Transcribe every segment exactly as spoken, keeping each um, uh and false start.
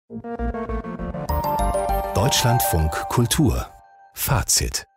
Deutschlandfunk Kultur Fazit.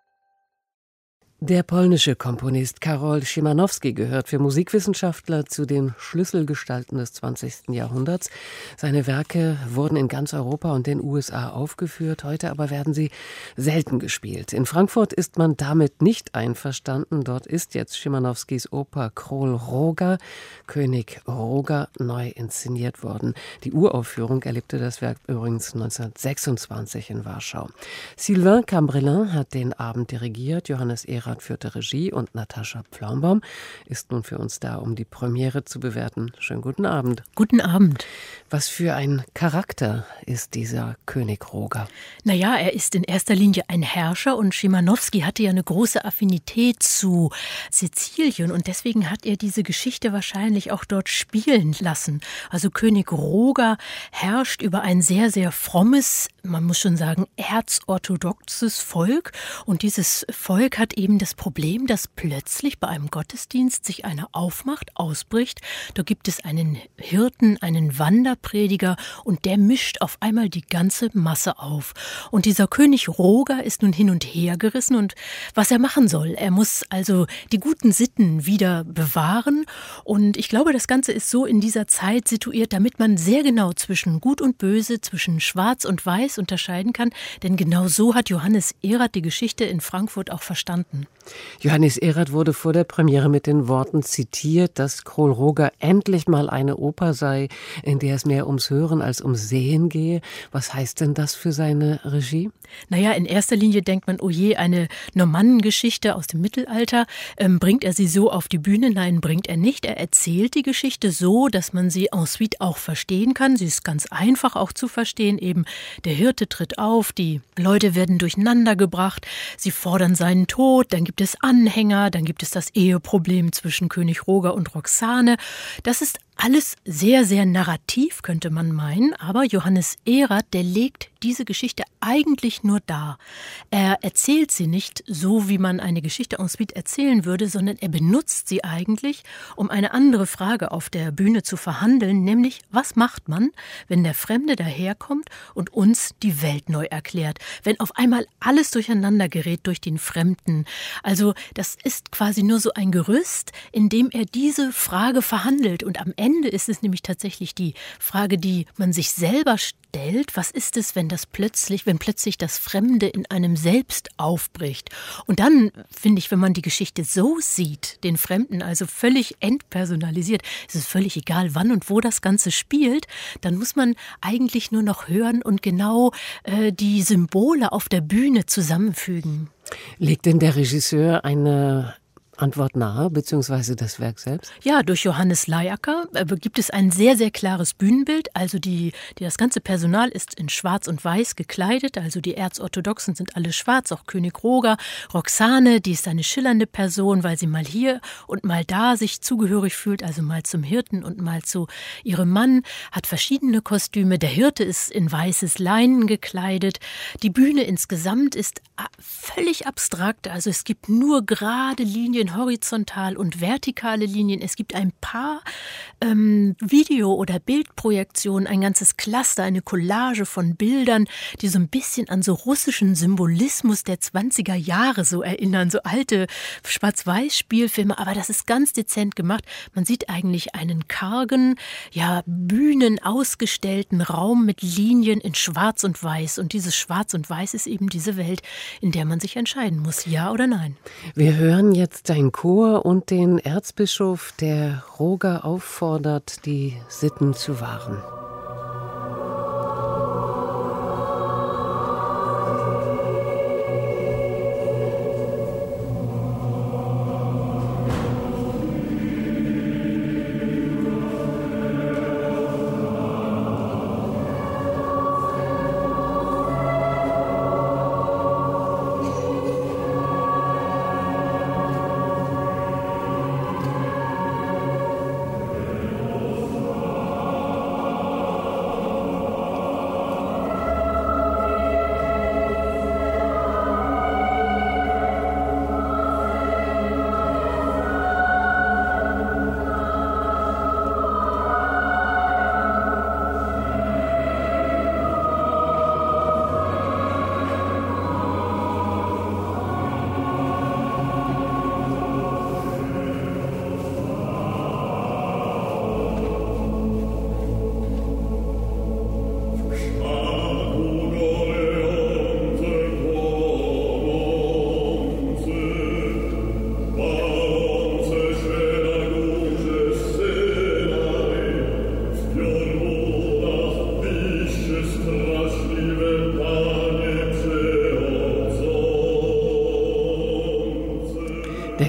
Der polnische Komponist Karol Szymanowski gehört für Musikwissenschaftler zu den Schlüsselgestalten des zwanzigsten Jahrhunderts. Seine Werke wurden in ganz Europa und den U S A aufgeführt, heute aber werden sie selten gespielt. In Frankfurt ist man damit nicht einverstanden. Dort ist jetzt Szymanowskis Oper Król Róga, König Róga, neu inszeniert worden. Die Uraufführung erlebte das Werk übrigens neunzehnhundertsechsundzwanzig in Warschau. Sylvain Cambrelin hat den Abend dirigiert, Johannes Ehrat führte Regie und Natascha Pflaumbaum ist nun für uns da, um die Premiere zu bewerten. Schönen guten Abend. Guten Abend. Was für ein Charakter ist dieser König Róga? Naja, er ist in erster Linie ein Herrscher und Szymanowski hatte ja eine große Affinität zu Sizilien und deswegen hat er diese Geschichte wahrscheinlich auch dort spielen lassen. Also König Róga herrscht über ein sehr, sehr frommes, man muss schon sagen, erzorthodoxes Volk und dieses Volk hat eben das Problem, dass plötzlich bei einem Gottesdienst sich einer aufmacht, ausbricht. Da gibt es einen Hirten, einen Wanderprediger und der mischt auf einmal die ganze Masse auf. Und dieser König Róga ist nun hin und her gerissen und was er machen soll. Er muss also die guten Sitten wieder bewahren und ich glaube, das Ganze ist so in dieser Zeit situiert, damit man sehr genau zwischen Gut und Böse, zwischen Schwarz und Weiß unterscheiden kann, denn genau so hat Johannes Ehrat die Geschichte in Frankfurt auch verstanden. Johannes Ehrat wurde vor der Premiere mit den Worten zitiert, dass Król Róga endlich mal eine Oper sei, in der es mehr ums Hören als ums Sehen gehe. Was heißt denn das für seine Regie? Naja, in erster Linie denkt man, oh je, eine Normannengeschichte aus dem Mittelalter. Ähm, bringt er sie so auf die Bühne? Nein, bringt er nicht. Er erzählt die Geschichte so, dass man sie en suite auch verstehen kann. Sie ist ganz einfach auch zu verstehen. Eben der Hirte tritt auf, die Leute werden durcheinander gebracht, sie fordern seinen Tod, dann gibt es Anhänger, dann gibt es das Eheproblem zwischen König Róga und Roxane. Das ist alles sehr, sehr narrativ, könnte man meinen, aber Johannes Ehrat, der legt diese Geschichte eigentlich nur dar. Er erzählt sie nicht so, wie man eine Geschichte en suite erzählen würde, sondern er benutzt sie eigentlich, um eine andere Frage auf der Bühne zu verhandeln, nämlich, was macht man, wenn der Fremde daherkommt und uns die Welt neu erklärt, wenn auf einmal alles durcheinander gerät durch den Fremden. Also das ist quasi nur so ein Gerüst, in dem er diese Frage verhandelt und am Ende ist es nämlich tatsächlich die Frage, die man sich selber stellt. Was ist es, wenn das plötzlich, wenn plötzlich das Fremde in einem selbst aufbricht? Und dann, finde ich, wenn man die Geschichte so sieht, den Fremden also völlig entpersonalisiert, ist es völlig egal, wann und wo das Ganze spielt, dann muss man eigentlich nur noch hören und genau äh, die Symbole auf der Bühne zusammenfügen. Legt denn der Regisseur eine Antwort nahe, beziehungsweise das Werk selbst? Ja, durch Johannes Layacker äh, gibt es ein sehr, sehr klares Bühnenbild. Also die, die, das ganze Personal ist in Schwarz und Weiß gekleidet. Also die Erzorthodoxen sind alle schwarz, auch König Róga. Roxane, die ist eine schillernde Person, weil sie mal hier und mal da sich zugehörig fühlt, also mal zum Hirten und mal zu ihrem Mann, hat verschiedene Kostüme. Der Hirte ist in weißes Leinen gekleidet. Die Bühne insgesamt ist völlig abstrakt. Also es gibt nur gerade Linien, horizontal und vertikale Linien. Es gibt ein paar ähm, Video- oder Bildprojektionen, ein ganzes Cluster, eine Collage von Bildern, die so ein bisschen an so russischen Symbolismus der zwanziger Jahre so erinnern, so alte Schwarz-Weiß-Spielfilme, aber das ist ganz dezent gemacht. Man sieht eigentlich einen kargen, ja, Bühnen ausgestellten Raum mit Linien in Schwarz und Weiß und dieses Schwarz und Weiß ist eben diese Welt, in der man sich entscheiden muss, ja oder nein. Wir hören jetzt ein Chor und den Erzbischof, der Róga auffordert, die Sitten zu wahren.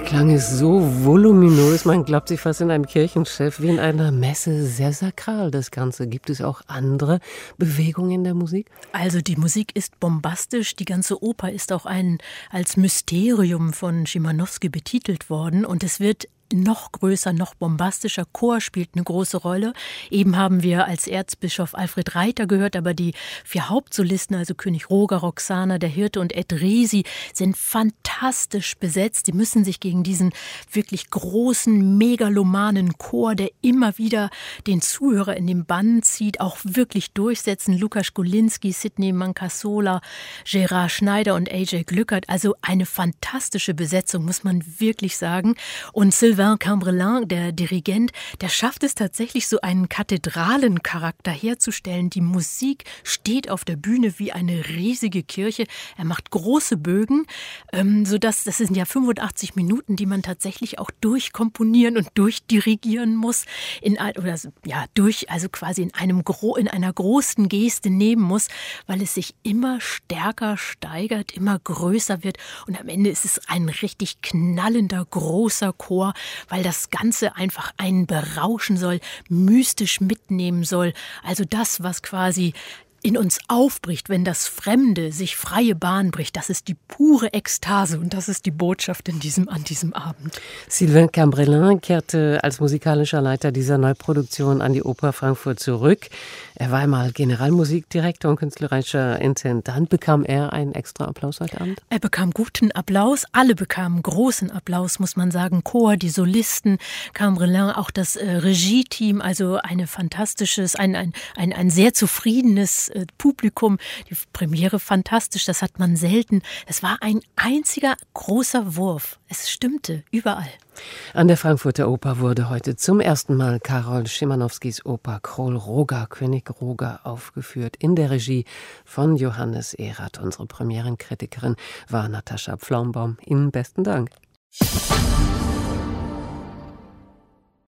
Klang ist so voluminös, man glaubt sich fast in einem Kirchenschiff, wie in einer Messe, sehr sakral das Ganze. Gibt es auch andere Bewegungen in der Musik? Also die Musik ist bombastisch, die ganze Oper ist auch ein als Mysterium von Szymanowski betitelt worden und es wird noch größer, noch bombastischer. Chor spielt eine große Rolle. Eben haben wir als Erzbischof Alfred Reiter gehört, aber die vier Hauptsolisten, also König Roger, Roxana, der Hirte und Ed Risi, sind fantastisch besetzt. Die müssen sich gegen diesen wirklich großen, megalomanen Chor, der immer wieder den Zuhörer in den Bann zieht, auch wirklich durchsetzen. Lukas Golinski, Sidney Mancasola, Gerard Schneider und A J Glückert. Also eine fantastische Besetzung, muss man wirklich sagen. Und Sylvain Cambrelin, der Dirigent, der schafft es tatsächlich, so einen Kathedralencharakter herzustellen. Die Musik steht auf der Bühne wie eine riesige Kirche. Er macht große Bögen, ähm, sodass, das sind ja fünfundachtzig Minuten, die man tatsächlich auch durchkomponieren und durchdirigieren muss. In, oder, ja, durch, also quasi in, einem, in einer großen Geste nehmen muss, weil es sich immer stärker steigert, immer größer wird. Und am Ende ist es ein richtig knallender, großer Chor, weil das Ganze einfach einen berauschen soll, mystisch mitnehmen soll. Also das, was quasi in uns aufbricht, wenn das Fremde sich freie Bahn bricht, das ist die pure Ekstase und das ist die Botschaft in diesem, an diesem Abend. Sylvain Cambrelin kehrte als musikalischer Leiter dieser Neuproduktion an die Oper Frankfurt zurück. Er war einmal Generalmusikdirektor und künstlerischer Intendant. Bekam er einen extra Applaus heute Abend? Er bekam guten Applaus. Alle bekamen großen Applaus, muss man sagen. Chor, die Solisten, Cambrelin, auch das äh, Regie-Team, also eine fantastisches, ein, ein, ein, ein sehr zufriedenes äh, Publikum. Die Premiere fantastisch, das hat man selten. Es war ein einziger großer Wurf. Es stimmte überall. An der Frankfurter Oper wurde heute zum ersten Mal Karol Szymanowskis Oper Król Roger, König Roger, aufgeführt. In der Regie von Johannes Erath. Unsere Premierenkritikerin war Natascha Pflaumbaum. Ihnen besten Dank.